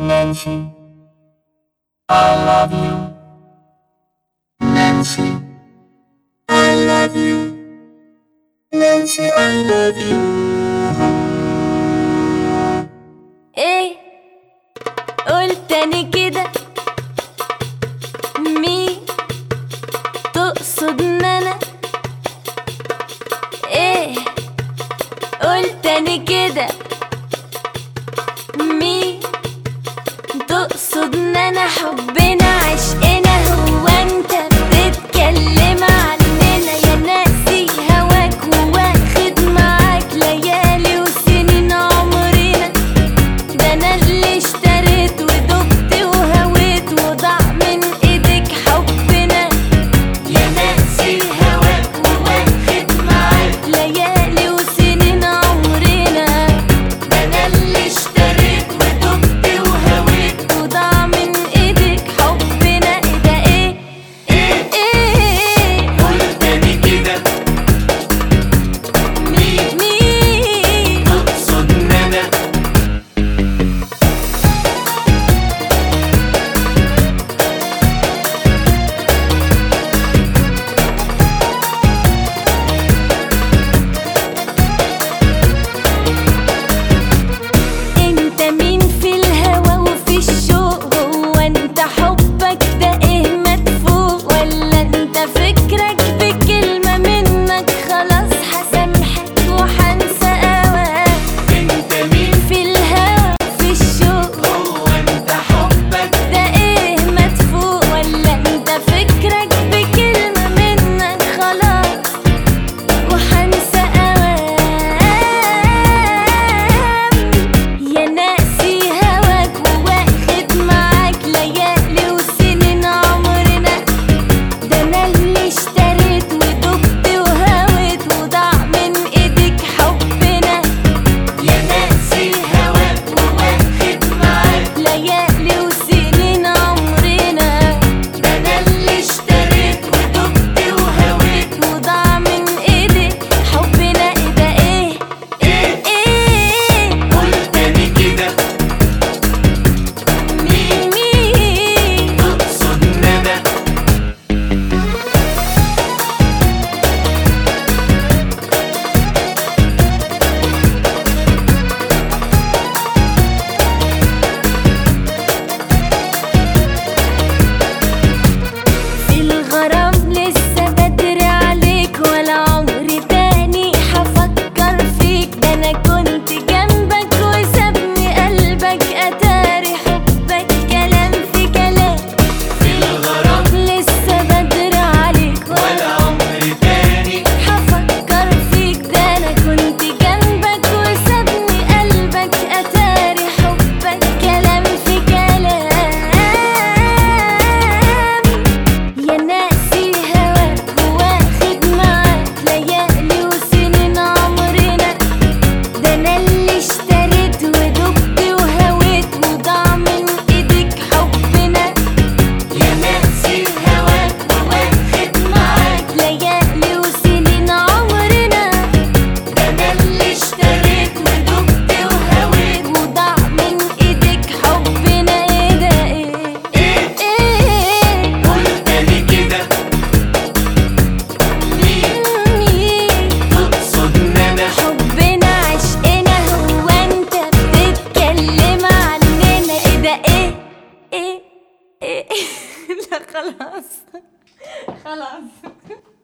Nancy, I love you. Nancy, I love you. Nancy, I love you. ايه قول تاني كده، مين تقصد ان انا؟ ايه قول تاني كده، مين تقصد ان انا؟ حبنا عشقنا هو انت بتتكلم عننا؟ يا ناسي هواك وواخد معاك ليالي وسنين عمرنا. ده انا اللي اشتريت ودقت وهويت وضاع من ايدك حبنا. يا ناسي هواك وواخد معاك ليالي وسنين عمرنا. ده انا اللي اشتريت ودقت وهويت وضاع من ايدك حبنا. ايه ده ايه ايه قول تاني كده، مين تقصد ان انا؟ انت مين في الهوى وفي الشوق؟ هو انت حبك ده ايه مدفوق؟ ولا انت فكرك بكلمة منك خلاص هسامحك وحنسى اوقات؟ انت مين؟ في الهوى وفي الشوق هو انت حبك ده ايه مدفوق؟ ولا انت فكرك بكلمة منك خلاص وحنسى اوقات؟ يا ناسي هواك وواخد معاك ليالي وسنين عمرنا. ده انا اللي اشتريت ودقت وهويت وضاع من ايدك حبنا. يا ناسي هواك وواخد معاك ليالي وسنين عمرنا. ده انا اللي اشتريت ودقت وهويت وضاع من ايدك حبنا. ايه ده ايه ايه قول تاني كده، مين تقصد ان انا؟ في الغرام لسه بدري عليك، ولا عمري تاني هفكر فيك. ده انا كنت جنبك وسابني قلبك اتاري حبك كلام في كلام. في الغرام لسه بدري عليك ولا عمري تاني. هفكر فيك. ده انا كنت جنبك وسابني قلبك اتاري حبك كلام في كلام. يا ناسي هواك واخد معاك ليالي وسنين عمرنا. ده انا اللي اشتريت ودقت وهويت وضاع من ايدك حبنا. يا ناسي هواك وواخد معاك ليالي وسنين عمرنا. ده انا اللي اشتريت ودقت وهويت وضاع من ايدك حبنا. ايه ده ايه قول تاني كده، مين تقصد ان انا؟ حبنا عشقنا هو انت بتتكلم عننا؟ ايه ده ايه لا خلاص خلاص